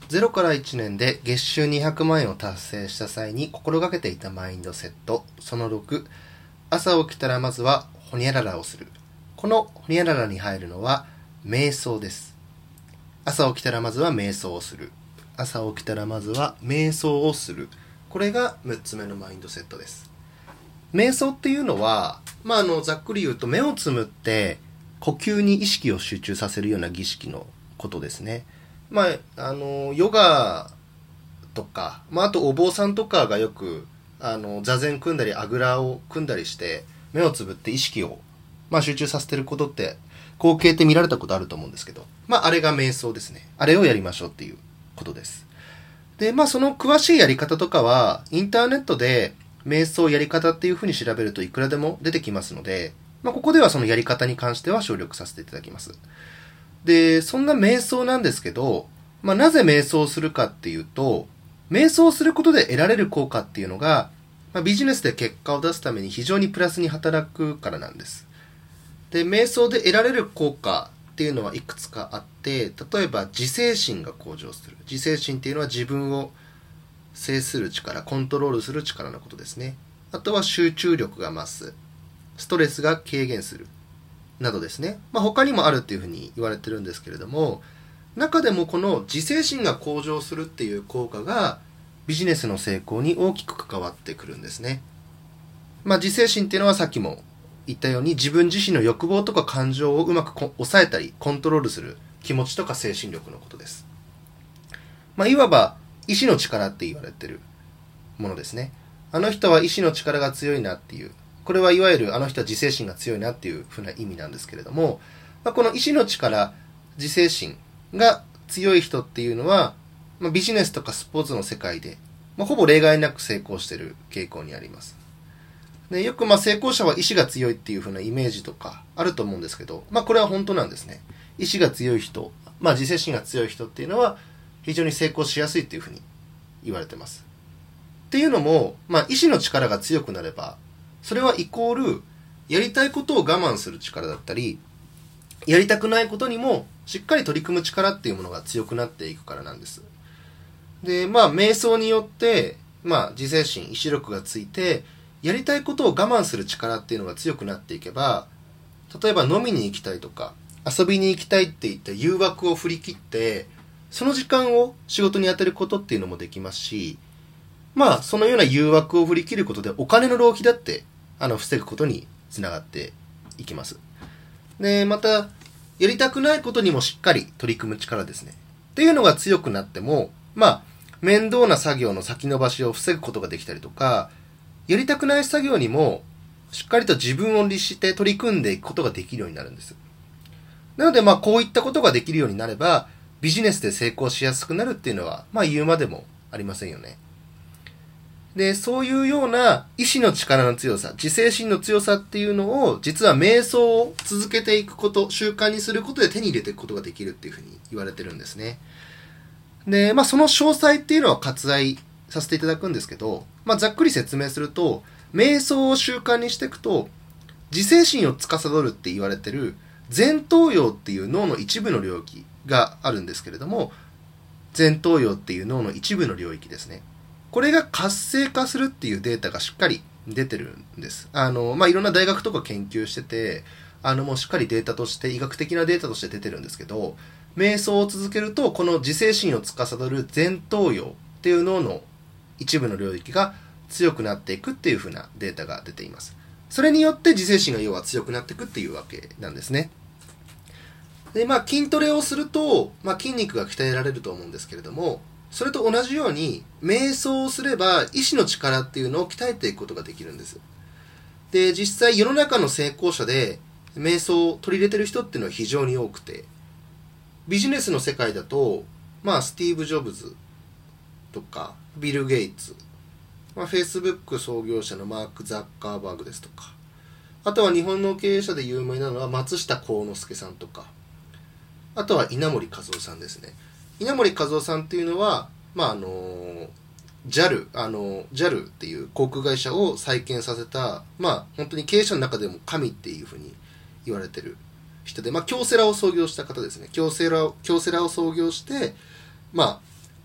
0から1年で月収200万円を達成した際に心がけていたマインドセット。その6、朝起きたらまずはホニャララをする。このホニャララに入るのは瞑想です。朝起きたらまずは瞑想をする。朝起きたらまずは瞑想をする。これが6つ目のマインドセットです。瞑想っていうのは、ざっくり言うと目をつむって呼吸に意識を集中させるような儀式のことですね。ヨガとか、あとお坊さんとかがよく座禅組んだりあぐらを組んだりして目をつぶって意識を、集中させてることって光景って見られたことあると思うんですけど、あれが瞑想ですね。あれをやりましょうっていうことです。で、その詳しいやり方とかはインターネットで瞑想やり方っていうふうに調べるといくらでも出てきますので、ここではそのやり方に関しては省略させていただきます。で、そんな瞑想なんですけど、なぜ瞑想するかっていうと、瞑想することで得られる効果っていうのが、ビジネスで結果を出すために非常にプラスに働くからなんです。で、瞑想で得られる効果っていうのはいくつかあって、例えば自制心が向上する。自制心っていうのは自分を制する力、コントロールする力のことですね。あとは集中力が増す。ストレスが軽減する。などですね。他にもあるっていうふうに言われてるんですけれども、中でもこの自制心が向上するっていう効果がビジネスの成功に大きく関わってくるんですね。自制心っていうのはさっきも言ったように自分自身の欲望とか感情をうまく抑えたりコントロールする気持ちとか精神力のことです。いわば意志の力って言われてるものですね。あの人は意志の力が強いなっていう、これはいわゆるあの人は自制心が強いなっていうふうな意味なんですけれども、この意志の力、自制心が強い人っていうのは、ビジネスとかスポーツの世界で、ほぼ例外なく成功している傾向にあります。で、よく成功者は意志が強いっていう風なイメージとかあると思うんですけど、これは本当なんですね。意志が強い人、自制心が強い人っていうのは非常に成功しやすいっていう風に言われてます。っていうのも、意志の力が強くなれば、それはイコールやりたいことを我慢する力だったり、やりたくないことにもしっかり取り組む力っていうものが強くなっていくからなんです。で、瞑想によって、自制心、意志力がついて、やりたいことを我慢する力っていうのが強くなっていけば、例えば飲みに行きたいとか、遊びに行きたいっていった誘惑を振り切って、その時間を仕事に当てることっていうのもできますし、そのような誘惑を振り切ることでお金の浪費だって防ぐことにつながっていきます。で、またやりたくないことにもしっかり取り組む力ですねっていうのが強くなっても、面倒な作業の先延ばしを防ぐことができたりとか、やりたくない作業にもしっかりと自分を律して取り組んでいくことができるようになるんです。なのでこういったことができるようになればビジネスで成功しやすくなるっていうのは言うまでもありませんよね。で、そういうような意志の力の強さ、自制心の強さっていうのを、実は瞑想を続けていくこと、習慣にすることで手に入れていくことができるっていうふうに言われてるんですね。で、その詳細っていうのは割愛させていただくんですけど、ざっくり説明すると、瞑想を習慣にしていくと、自制心を司るって言われてる前頭葉っていう脳の一部の領域があるんですけれども、前頭葉っていう脳の一部の領域ですね。これが活性化するっていうデータがしっかり出てるんです。いろんな大学とか研究してて、もうしっかりデータとして、医学的なデータとして出てるんですけど、瞑想を続けると、この自制心を司る前頭葉っていう脳の一部の領域が強くなっていくっていう風なデータが出ています。それによって自制心が要は強くなっていくっていうわけなんですね。で、筋トレをすると、筋肉が鍛えられると思うんですけれども、それと同じように瞑想をすれば意志の力っていうのを鍛えていくことができるんです。で、実際世の中の成功者で瞑想を取り入れてる人っていうのは非常に多くて、ビジネスの世界だとスティーブ・ジョブズとかビル・ゲイツ、Facebook 創業者のマーク・ザッカーバーグですとか、あとは日本の経営者で有名なのは松下幸之助さんとか、あとは稲森和夫さんですね。稲森和夫さんっていうのは、JAL っていう航空会社を再建させた、本当に経営者の中でも神っていうふうに言われてる人で、京セラを創業した方ですね。京セラを創業して、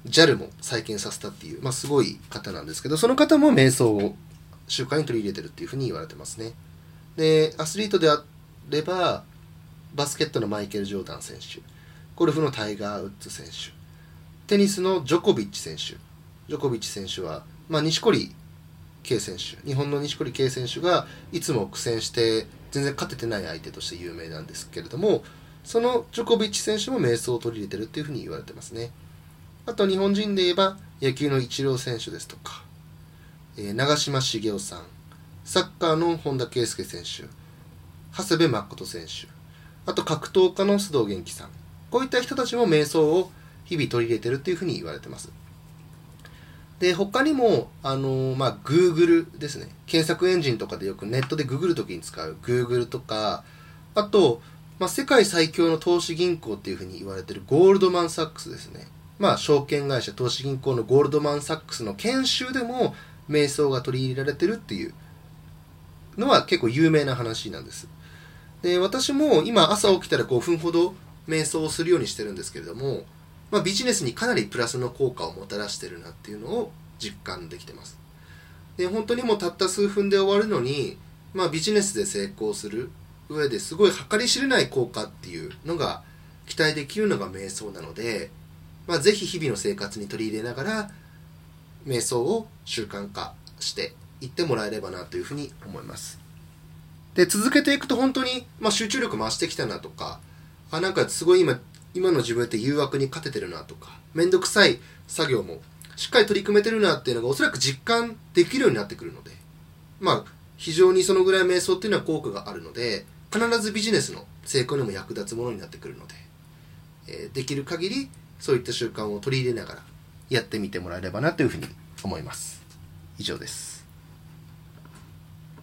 JAL も再建させたっていう、すごい方なんですけど、その方も瞑想を習慣に取り入れてるっていうふうに言われてますね。で、アスリートであれば、バスケットのマイケル・ジョーダン選手、ゴルフのタイガー・ウッズ選手、テニスのジョコビッチ選手。ジョコビッチ選手は、錦織圭選手、日本の錦織圭選手がいつも苦戦して全然勝ててない相手として有名なんですけれども、そのジョコビッチ選手も瞑想を取り入れてるっていうふうに言われてますね。あと日本人で言えば野球のイチロー選手ですとか、長嶋茂雄さん、サッカーの本田圭佑選手、長谷部誠選手、あと格闘家の須藤元気さん、こういった人たちも瞑想を日々取り入れてるっていうふうに言われてます。で、他にもGoogle ですね、検索エンジンとかでよくネットでググるときに使う Google とか、あと、世界最強の投資銀行っていうふうに言われてるゴールドマン・サックスですね。証券会社投資銀行のゴールドマン・サックスの研修でも瞑想が取り入れられてるっていうのは結構有名な話なんです。で、私も今朝起きたら5分ほど瞑想をするようにしてるんですけれども、ビジネスにかなりプラスの効果をもたらしてるなっていうのを実感できてます。で、本当にもうたった数分で終わるのに、ビジネスで成功する上ですごい計り知れない効果っていうのが期待できるのが瞑想なので、ぜひ日々の生活に取り入れながら瞑想を習慣化していってもらえればなというふうに思います。で、続けていくと本当に、集中力増してきたなとか、なんかすごい今の自分って誘惑に勝ててるなとか、めんどくさい作業もしっかり取り組めてるなっていうのがおそらく実感できるようになってくるので、非常にそのぐらい瞑想っていうのは効果があるので、必ずビジネスの成功にも役立つものになってくるので、できる限りそういった習慣を取り入れながらやってみてもらえればなというふうに思います。以上です。